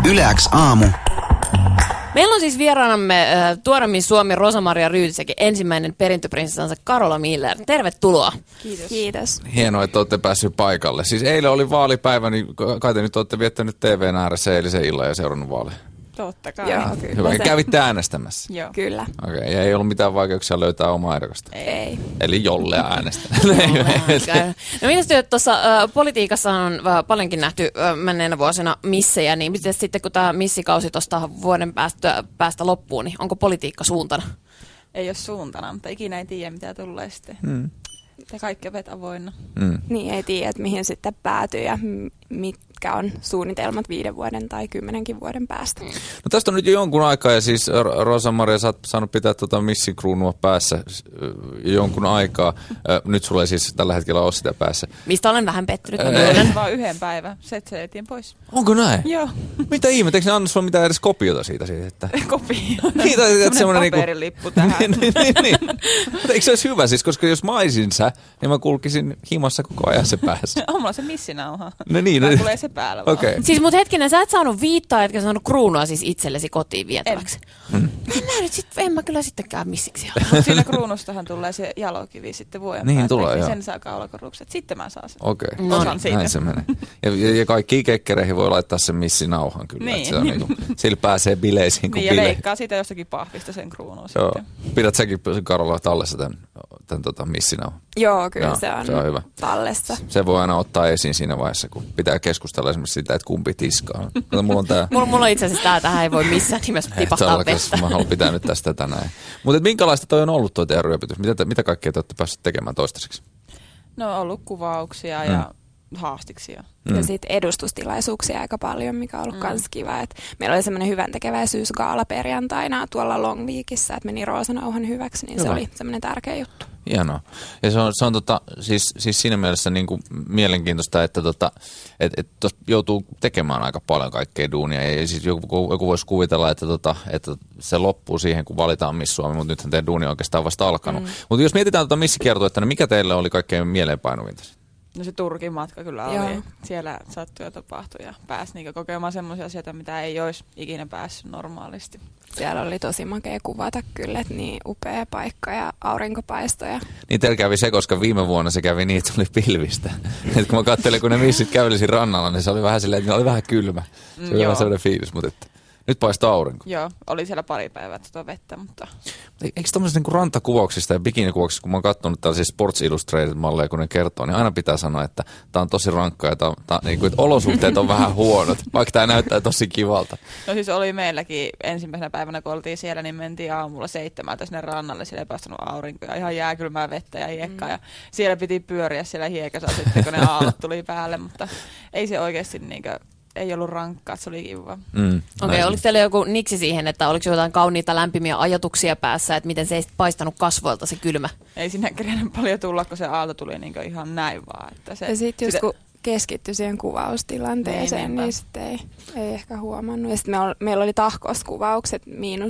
Yle X aamu. Meillä on siis vieraanamme tuore Suomi Rosa-Maria Ryytisäkin ensimmäinen perintöprinsessansa Carola Miller. Tervetuloa. Kiitos. Hienoa, että olette päässyt paikalle. Siis eilen oli vaalipäivä, niin kai te nyt olette viettänyt TV:n ääressä eilisen illan ja seurannut vaaleja. Totta kai. Joo, kyllä. Hyvä. Kävitte äänestämässä? Joo. Kyllä. Okei, ja ei ollut mitään vaikeuksia löytää omaa ehdokasta? Ei. Eli jollea äänestä. No mitäs työt tuossa politiikassa on paljonkin nähty menneenä vuosina missejä, niin miten sitten kun tämä missikausi tuosta vuoden päästä loppuu, niin onko politiikka suuntana? Ei ole suuntana, mutta ikinä ei tiedä mitä tulee sitten. Ja kaikki ovet avoinna. Niin, ei tiedä, että mihin sitten päätyy ja mitkä on suunnitelmat 5 vuoden tai 10 vuoden päästä. No tästä on nyt jo jonkun aikaa ja siis Rosa-Maria, sä oot saanut pitää missikruunua päässä jonkun aikaa. Nyt sulla ei siis tällä hetkellä ole sitä päässä. Mistä olen vähän pettynyt. Vaan yhden päivän, se etiin pois. Onko näin? Joo. Mitä ihmettä, eikö ne anna sulla mitään edes kopiota siitä? Että... Kopio. Semmoinen paperilippu tähän. niin. Mutta eikö se olisi hyvä siis, koska jos mä olisin sä, niin mä kulkisin himassa koko ajan se päässä. On mulla se missinauha. No niin. Tulee se päällä vaan. Okay. Siis mut hetkinen, sä et saanut viittaa, etkä saanut kruunua siis itsellesi kotiin vietäväksi. En mä kyllä sittenkään missiksi ole. Mutta siinä kruunustahan tulee se jalokivi sitten vuoden niin päästä. Tulee, sen saa kaulakorukset. Sitten mä saan sen. Okei. Osan siitä. Näin se menee. Ja kaikkiin kekkereihin voi laittaa sen missinauhan kyllä. Niin. Se on sillä pääsee bileisiin kuin niin, ja bileihin. leikkaa siitä jostakin pahvista sen kruunun Joo. sitten. Pidät säkin, Karola, tallessa tämän missinauhan? Joo, kyllä Joo, se on hyvä. tallessa. Se voi aina ottaa esiin siinä vaiheessa, kun pitää keskustella esimerkiksi siitä, että kumpi tiskaa. Mulla on tää... Mulla on itse asiassa tähän ei voi missään nimessä tipahtaa vettä. Mä haluan pitää nyt tästä tänään. Mutta minkälaista toi on ollut toi teidän ryöpytys? Mitä kaikkea te olette päässeet tekemään toistaiseksi? No on ollut kuvauksia ja haastiksia. Ja sitten edustustilaisuuksia aika paljon, mikä on ollut kans kiva. Et meillä oli semmoinen hyväntekeväisyysgaala perjantaina tuolla Long Weekissä, että meni Roosanauhan hyväksi, niin se oli semmoinen tärkeä juttu. Hienoa. Ja se on siis siinä mielessä niin kuin mielenkiintoista, että et joutuu tekemään aika paljon kaikkea duunia. Ja siis joku voisi kuvitella, että se loppuu siihen, kun valitaan Miss Suomi, mutta nythän teidän duuni on oikeastaan vasta alkanut. Mutta jos mietitään missikiertuetta, niin mikä teille oli kaikkein mieleenpainuvinta? No se Turkin matka kyllä oli. Joo. Siellä sattui ja tapahtui ja pääsi niinku kokemaan semmoisia asioita, mitä ei olisi ikinä päässyt normaalisti. Siellä oli tosi makea kuvata kyllä, että niin upea paikka ja aurinkopaistoja. Niin teillä kävi se, koska viime vuonna se kävi niin, että tuli pilvistä. Et kun mä katselin, kun ne missit kävelisi rannalla, niin se oli vähän silleen, että oli vähän kylmä. Se oli vähän sellainen fiilis, mutta että nyt paistaa aurinko. Joo, oli siellä pari päivää vettä, mutta... Eikö tämmöisistä niin rantakuvauksista ja bikinikuvauksista, kun mä oon katsonut tällaisia Sports Illustrated-malleja, kun ne kertoo, niin aina pitää sanoa, että tää on tosi rankka ja niin kuin, että olosuhteet on vähän huonot, vaikka tää näyttää tosi kivalta. No siis oli meilläkin ensimmäisenä päivänä, kun oltiin siellä, niin mentiin aamulla 7 sinne rannalle, siellä ei päästänyt aurinko ja ihan jääkylmää vettä ja hiekkaa. Ja siellä piti pyöriä siellä hiekassa sitten, kun ne aallot tuli päälle, mutta ei se oikeasti niinkö... Ei ollut rankkaa, se oli kiva. Okei, oliko teillä joku niksi siihen, että oliko jotain kauniita lämpimiä ajatuksia päässä, että miten se ei paistanut kasvoilta se kylmä? Ei sinne kerennyt paljon tulla, kun se aalto tuli niin ihan näin vaan. Että se, ja sitten just kun keskittyi siihen kuvaustilanteeseen, niin sitten ei ehkä huomannut. Ja sitten meillä oli tahkoskuvaukset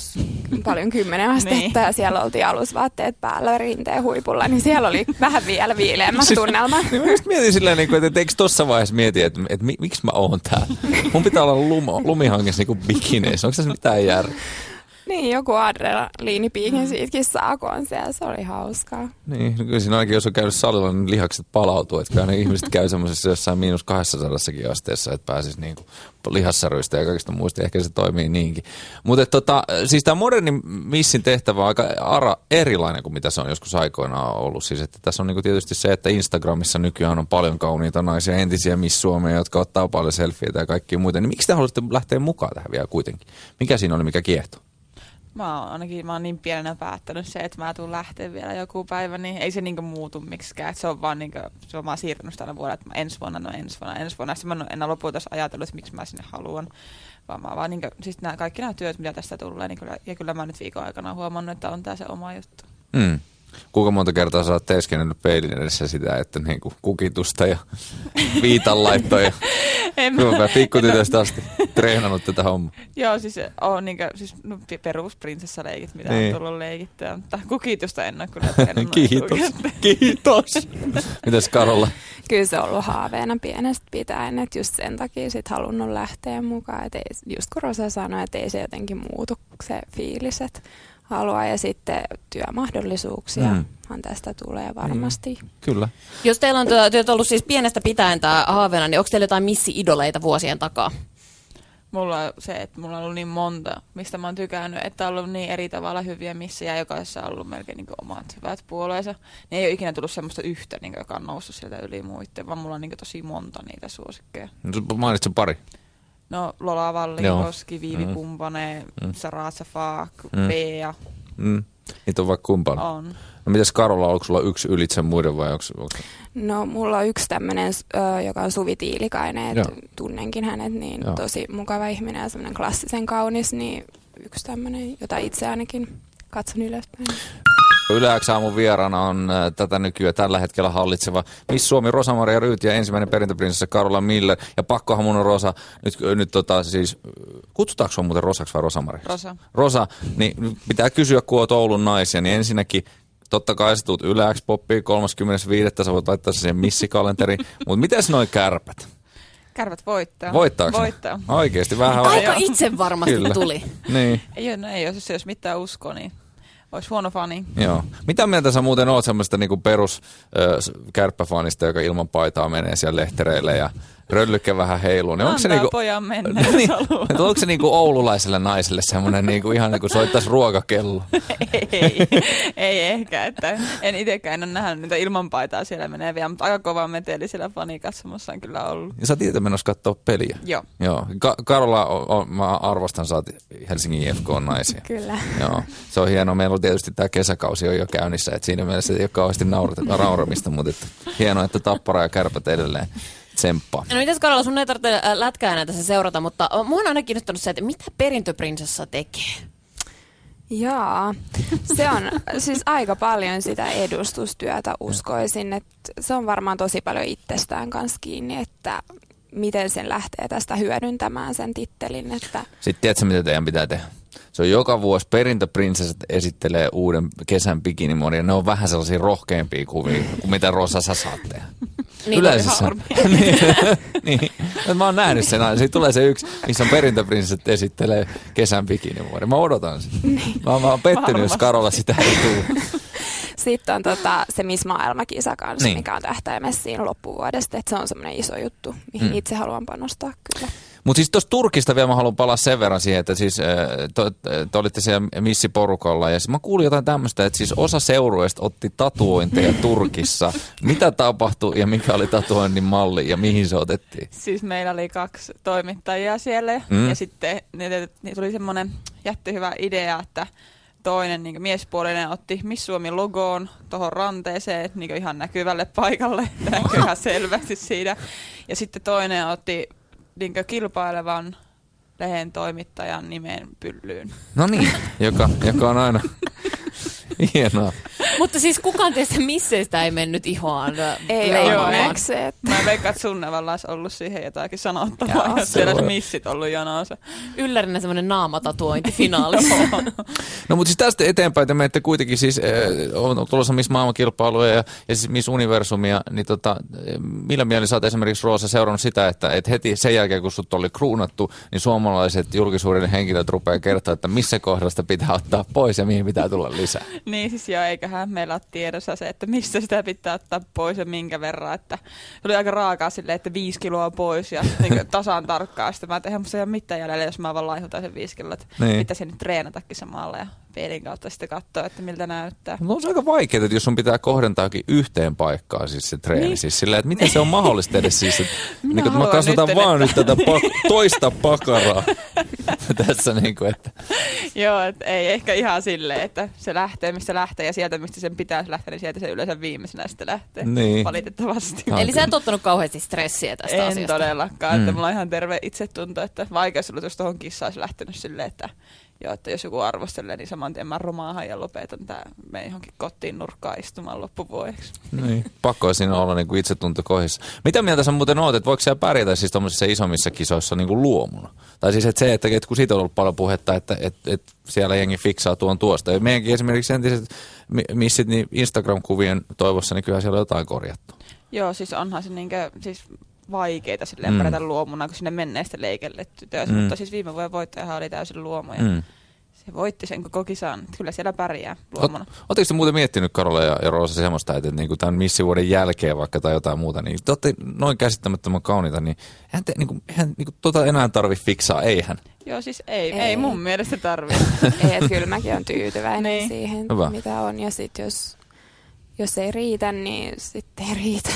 paljon 10 astetta ja siellä oltiin alusvaatteet päällä rinteen huipulla, niin siellä oli vähän vielä viileämmät tunnelma. Niin mä just mietin silleen, että eikö tossa vaiheessa mieti, että miksi mä oon täällä? Mun pitää olla lumihangessa niin bikineissä. Onko tässä mitään järkeä? Niin, joku adrenaliinipiikin siitäkin saa, kun on siellä. Se oli hauskaa. Niin, kyllä siinä ainakin, jos on käynyt salilla, niin lihakset palautuu. Että ne ihmiset käy semmoisessa jossain -200 asteessa, että pääsisi niin lihassaruista ja kaikista muista. Ehkä se toimii niinkin. Mutta siis tämä moderni missin tehtävä on aika erilainen kuin mitä se on joskus aikoinaan ollut. Siis että tässä on niin tietysti se, että Instagramissa nykyään on paljon kauniita naisia, entisiä Miss Suomea, jotka ottaa paljon selfieitä ja kaikkia muita. Niin miksi te haluaisitte lähteä mukaan tähän vielä kuitenkin? Mikä siinä oli, mikä kiehtoo? Mä oon niin pienenä päättänyt se, että mä tuun lähteä vielä joku päivä, niin ei se niinku muutu miksikään. Se on vaan niinku, mä oon siirtynyt tällä vuodella, että ensi vuonna. Sitten mä en enää lopulta ajatellut, että miksi mä sinne haluan. Vaan mä vaan niinku, siis kaikki nämä työt, mitä tästä tulee, niin ja kyllä mä nyt viikon aikana huomannut, että on tää se oma juttu. Kuinka monta kertaa sä oot teeskennellyt peilin edessä sitä, että niinku kukitusta ja viitanlaittoja. Kyllä pikkutytöstä asti treenannut tätä hommaa. Joo, siis on perusprinsessaleikit, mitä on tullut leikittyä. Mutta kukitusta en ole kyllä treenannut. Kiitos. Mites Karola? Kyllä se on ollut haaveena pienestä pitäen, että just sen takia sit halunnut lähteä mukaan. Et just kun Rosa sanoi, että ei se jotenkin muutu se fiilis, että haluaa. Ja sitten työmahdollisuuksia tästä tulee varmasti. Kyllä. Jos teillä on ollut siis pienestä pitäen tämä haaveena, niin onko teillä jotain missi-idoleita vuosien takaa? Mulla on se, että mulla on ollut niin monta, mistä mä oon tykännyt, että on ollut niin eri tavalla hyviä missejä, jokaisessa on ollut melkein niin omat hyvät puoleensa. Ne ei ole ikinä tullut semmoista yhtä, niin joka on noussut sieltä yli muiden, vaan mulla on niin tosi monta niitä suosikkeja. Mainitsen pari. No Lola Vallinkoski, Viivi Pumpane, Sarat Safak, Bea. Niitä on vaikka kumpaan. On. No mites Karola, onko sulla yksi ylitse muiden vai onko? No mulla on yksi tämmöinen, joka on Suvi Tiilikainen, että tunnenkin hänet, niin tosi mukava ihminen ja semmoinen klassisen kaunis, niin yksi tämmöinen, jota itse ainakin katson ylöspäin. Yle X aamun vieraana on tätä nykyään tällä hetkellä hallitseva Miss Suomi Rosa-Maria Ryyt ja ensimmäinen perintöprinsessa Karola Miller. Ja pakkohan mun on Rosa, nyt siis, kutsutaanko sua muuten Rosaksi vai Rosa-Maria? Rosa. Rosa, niin pitää kysyä, kun oot Oulun naisia, niin ensinnäkin totta kai sä tuut Yle X-poppiin 35. Sä voit laittaa siihen missikalenteriin, mutta mites noi kärpät? Kärpät voittaa. Voittaako Voittaa. Oikeesti vähän. Aika itse varmasti tuli. Niin. Ei jos mitään usko, niin olisi huono fani. Joo. Mitä mieltä sä muuten oot semmoista niinku perus kärppäfanista, joka ilman paitaa menee siellä lehtereille ja röllykke vähän heiluu? Niin onko se niinku pojan mennä, niin, onko se niinku oululaiselle naiselle semmoinen niinku ihan niin kuin soittaisi ruokakello? Ei ehkä, että en itsekään ole nähnyt niitä ilman paitaa siellä meneviä, mutta aika kova meteli siellä fanikatsomossa on kyllä ollut. Ja sä oot itse menossa katsoa peliä? Joo. Karola, mä arvostan, sä oot Helsingin IFK-naisia. Kyllä. Joo, se on hienoa. Meillä on tietysti tämä kesäkausi on jo käynnissä, että siinä mielessä ei ole kauheasti nauramista, mutta hienoa, että Tappara ja Kärpät edelleen tsemppaa. No mitäs Karola, sun ei tarvitse lätkää näitä se seurata, mutta mua on aina kiinnostunut se, että mitä perintöprinsessa tekee? Jaa, se on siis aika paljon sitä edustustyötä uskoisin, että se on varmaan tosi paljon itsestään kanssa kiinni, että miten sen lähtee tästä hyödyntämään sen tittelin. Että sitten tiedätkö, mitä teidän pitää tehdä? Se on joka vuosi perintöprinsessat esittelee uuden kesän bikinimuodin ja ne on vähän sellaisia rohkeampia kuvia kuin mitä Rosa sä saat tehdä. Niin, yleensä niin. Mä oon nähnyt sen aina. Siitä tulee se yksi, missä on perintöprinsessat esittelee kesän bikinimuodin. Mä odotan sitä. Mä oon pettynyt, jos Karola sitä ei tule. Sitten on se Miss Maailma-kisa kanssa, mikä on tähtäimessä siinä loppuvuodesta. Että se on semmoinen iso juttu, mihin itse haluan panostaa kyllä. Mutta siis tuosta Turkista vielä mä haluan palaa sen verran siihen, että siis te olitte siellä missiporukalla ja mä kuulin jotain tämmöistä, että siis osa seurueista otti tatuointeja Turkissa. Mitä tapahtui ja mikä oli tatuoinnin malli ja mihin se otettiin? Siis meillä oli 2 toimittajia siellä ja sitten tuli semmoinen jättihyvä idea, että toinen niin miespuolinen otti Miss Suomi logoon tuohon ranteeseen niin ihan näkyvälle paikalle, näkyy ihan selvästi siinä. Ja sitten toinen otti niin kilpailevan lehden toimittajan nimen pyllyyn. No niin, joka on aina hienoa. Mutta siis kukaan teistä misseistä ei mennyt ihoaan. Ei onneksi. Mä veikkaan, että sun tavallaan olisi ollut siihen jotakin sanottavaa, jos siellä olisi missit ollut jonossa. Yllärinä semmoinen naamatatuointi finaalissa. No mutta siis tästä eteenpäin te menette kuitenkin siis, on tulossa Miss Maailmankilpailuja ja siis Miss Universumia, niin millä mielin sä oot esimerkiksi Roosa seurannut sitä, että heti sen jälkeen kun sut oli kruunattu, niin suomalaiset julkisuuden henkilöt rupeaa kertoa, että missä kohdasta pitää ottaa pois ja mihin pitää tulla lisää. Niin siis joo, eiköhän meillä ole tiedossa se, että missä sitä pitää ottaa pois ja minkä verran. Että se oli aika raakaa silleen, että 5 kiloa pois ja niin tasan tarkkaan. Sitten mä en tehdä musta mitään jäljellä, jos mä vaan laihutan sen 5 kiloa. Niin. Pitäisi nyt treenatakin samalla ja peilin kautta sitten katsoa, että miltä näyttää. No on se aika vaikeaa, että jos sun pitää kohdentaakin yhteen paikkaan siis se treeni. Niin. Siis silleen, että miten se on mahdollista edes siis, että niin mä kasvatan vaan nyt tätä toista pakaraa tässä niinku, että. Joo, että ei ehkä ihan silleen, että se lähtee mistä lähtee ja sieltä mistä sen pitäisi lähteä, niin sieltä se yleensä viimeisenä sitten lähtee. Niin. Valitettavasti. Eli sä et ottanut kauheasti stressiä tästä asiasta? En todellakaan, että mulla on ihan terve itsetunto, että vaikeus ollut, jos tuohon kissaan olisi lähtenyt silleen, että Joo, että jos joku arvostelee, niin saman tien mä romaahan ja lopetan menen johonkin kotiin nurkkaan istumaan loppuvuodeksi. Niin, pakko siinä olla niin kuin itsetunto kohdissa. Mitä mieltä sä muuten oot, että voiko siellä pärjätä siis tuollaisissa isommissa kisoissa niin kuin luomuna? Tai siis että se, että kun siitä on ollut paljon puhetta, että siellä jengi fiksaa tuosta. Ja meidänkin esimerkiksi entiset missit niin Instagram-kuvien toivossa, niin kyllä siellä on jotain korjattu. Joo, siis onhan se niinkö, siis vaikeita silleen pärjätä luomuna, kun sinne menneistä leikelletty töissä. Mutta siis viime vuoden voittajahan oli täysin luomu ja se voitti sen koko kisan. Kyllä siellä pärjää luomuna. Oletteko te muuten miettinyt, Karola ja Roosa, semmoista, että niin kuin tämän missivuoden jälkeen vaikka tai jotain muuta, niin te olette noin käsittämättömän kauniita, niin eihän enää tarvitse fiksaa, eihän? Joo, siis ei mun mielestä tarvitse. Ei, että kyllä mäkin olen tyytyväinen siihen, hyvä, mitä on. Ja sitten jos ei riitä, niin sitten ei riitä.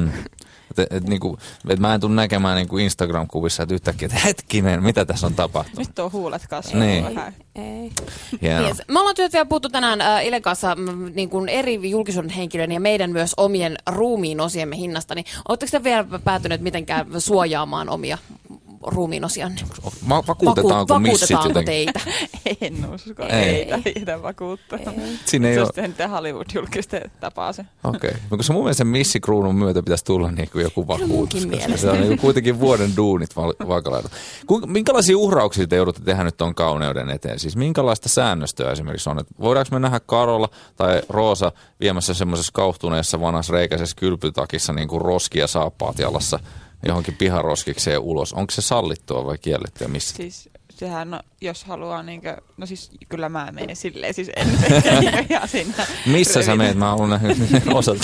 Et mä en tule näkemään niinku Instagram-kuvissa, että yhtäkkiä, että hetkinen, mitä tässä on tapahtunut. Nyt on huulet kasvanut niin. vähän. Ei. Yes. Me ollaan työt vielä puhuttu tänään Ilen kanssa niin kuin eri julkisuuden henkilöiden ja meidän myös omien ruumiin osiemme hinnasta. Niin oletteko te vielä päätyneet mitenkään suojaamaan omia ruumiinosianne? Vakuutetaanko missit jotenkin? teitä? En usko, ei vakuuttaa. Siinä ei se on sitten Hollywood-julkisten tapaa se. Okei. Okay. Koska mun mielestä sen missikruunun myötä pitäisi tulla niin kuin joku vakuutus. Se on niin kuitenkin vuoden duunit vaakalailla. Minkälaisia uhrauksia te joudutte tehdä nyt tuon kauneuden eteen? Siis minkälaista säännöstöä esimerkiksi on? Että voidaanko me nähdä Karola tai Roosa viemässä semmoisessa kauhtuneessa vanhassa reikäisessä kylpytakissa niin kuin roskia saappaat jalassa johonkin piharoskikseen ulos? Onko se sallittua vai kiellettyä missä? Siis sehän, jos haluaa niinkö, no siis kyllä mä menen silleen, siis en ihan siinä. Missä sä meet? Mä haluan nähdä osat.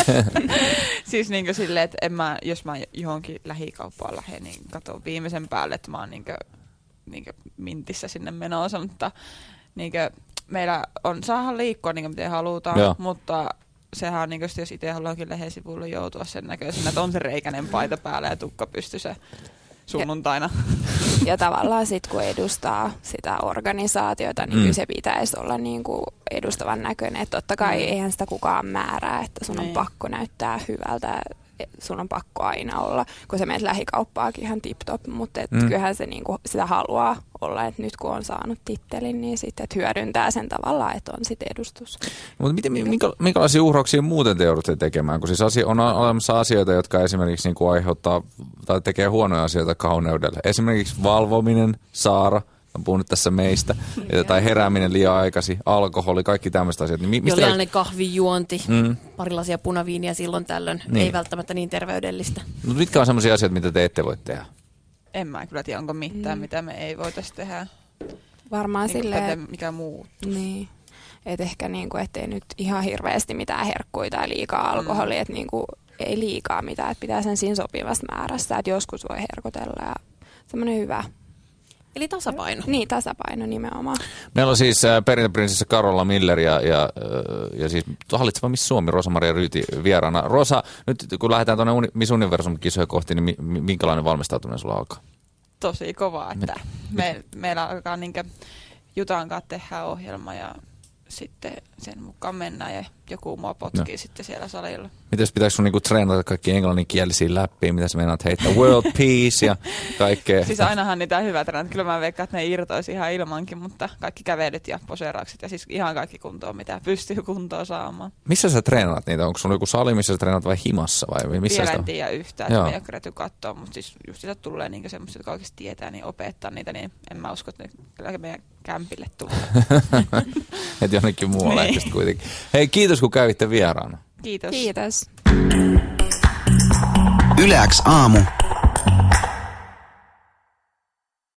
Siis niinkö silleen, että jos mä johonkin lähikauppaan lähden, niin katson viimeisen päälle, että mä oon niinkö mintissä sinne menossa, mutta niinkö meillä saadaan liikkua niinkö miten halutaan, mutta sehän on, niin jos itse haluakin lehden sivuille joutua sen näköisenä, että on se reikäinen paita päällä ja tukka pystyssä sunnuntaina. Ja tavallaan sitten kun edustaa sitä organisaatiota, niin kyllä se pitäisi olla niin kuin edustavan näköinen. Että totta kai eihän sitä kukaan määrää, että sun on pakko näyttää hyvältä. Sun on pakko aina olla, kun sä menet lähikauppaakin ihan tip-top, mutta kyllähän se niinku sitä haluaa olla, että nyt kun on saanut tittelin, niin sitten hyödyntää sen tavallaan, että on sitten edustus. Mutta minkälaisia uhrauksia muuten te joudutte tekemään? Kun siis on olemassa asioita, jotka esimerkiksi niinku aiheuttaa tai tekee huonoja asioita kauneudelle. Esimerkiksi valvominen, Saara, on puhunut tässä meistä, tai herääminen liian aikaisin, alkoholi, kaikki tämmöiset asiat. Niin Jollainen kahvijuonti, parilaisia punaviiniä silloin tällöin, ei välttämättä niin terveydellistä. Mutta mitkä on semmoisia asioita, mitä te ette voi tehdä? En mä kyllä tiedä, onko mitään, mitä me ei voitaisi tehdä. Varmaan niin silleen, mikä muuttuu. Niin. Että ehkä niinku, ettei nyt ihan hirveästi mitään herkkuja tai liikaa alkoholia, että niinku, ei liikaa mitään, että pitää sen siinä sopivassa määrässä, että joskus voi herkotella ja semmoinen hyvä. Eli tasapaino. Niin, tasapaino nimenomaan. Meillä on siis perintöprinsessa Karola Miller ja siis hallitseva Miss Suomi, Rosa-Maria Ryyti vieraana. Rosa, nyt kun lähdetään tuonne Miss Universum-kisoja kohti, niin minkälainen valmistautuminen sulla alkaa? Tosi kovaa, että meillä alkaa niinkö Jutan kanssa tehdä ohjelma ja sitten sen mukaan mennään ja joku mua potkii sitten siellä salilla. Mites pitäisi sun niinku treenata kaikki englanninkielisiä läppiä, mitä sä meinaat heittää? World peace ja kaikkea. Siis ainahan niitä hyvä treenata. Kyllä mä veikkaan, että ne irtoisi ihan ilmankin, mutta kaikki kävelyt ja poseeraukset ja siis ihan kaikki kuntoon, mitä pystyy kuntoon saamaan. Missä sä treenaat niitä? Onko sulla joku sali, missä sä treenaat vai himassa? Vai missä vielä en tiedä yhtään, että me ei ole kerätty katsoa, mutta siis just sitä tulee niin semmoiset, jotka oikeasti tietää, niin opettaa niitä, niin en mä usko, että ne kyllä meidän kämpille tulee. Että jonnekin muualle niin. Kuitenkin. Hei, kiitos kun kävitte vieraana. Kiitos. Kiitos. Yle X aamu.